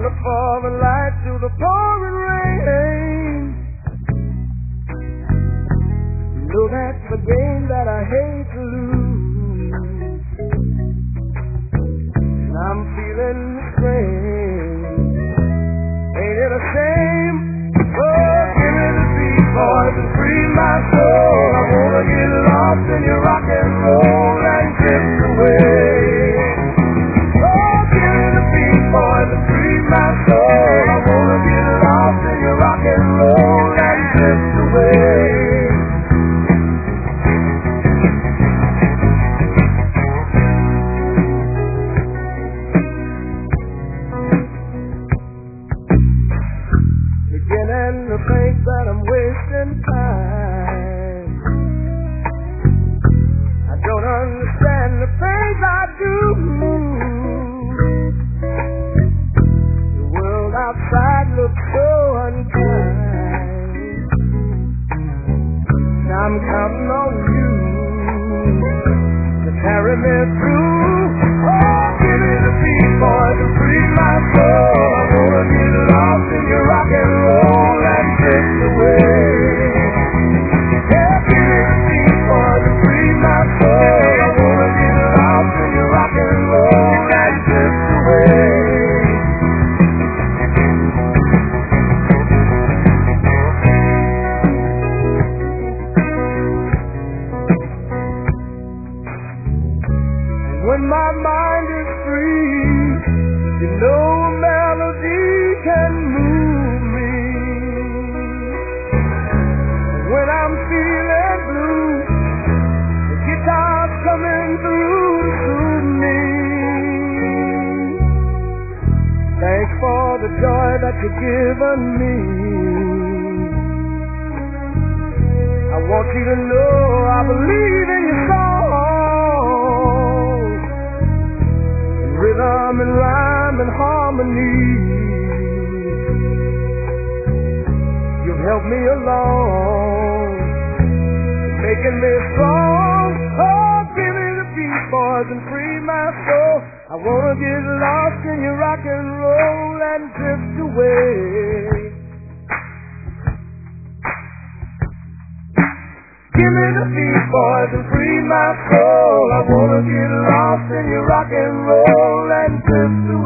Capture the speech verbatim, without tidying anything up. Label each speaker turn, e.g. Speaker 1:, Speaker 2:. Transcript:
Speaker 1: look for the light through the pouring rain. You know that's the game that I hate to lose, and I'm feeling the strain. Ain't it a shame? Oh, give me the beat, boys, and free my soul. I wanna get lost in your rock and roll and drift away. Oh, give me the beat, boys, and free my soul. I wanna get lost in your rock and roll and drift away. Beginning to think that I'm wasting time. I don't understand the things I do. The world outside looks so unkind. I'm counting on you to carry me through. Oh, give me the beat, boys, and free my soul. I wanna get lost in your rock and roll and drift away. Yeah, give me the beat, boys, and free my soul. I wanna get lost in your rock and roll and drift away. When my mind is free, you know a melody can move me. When I'm feeling blue, the guitar's coming through to soothe me. Thanks for the joy that you've given me. I want you to know I believe in your song. Rhythm and rhyme and harmony, you've helped me along, making me strong. Oh, give me the beat, boys, and free my soul. I wanna get lost in your rock and roll and drift away. Give me the beat, boys, and free my soul. I wanna get lost in your rock and roll and drift away.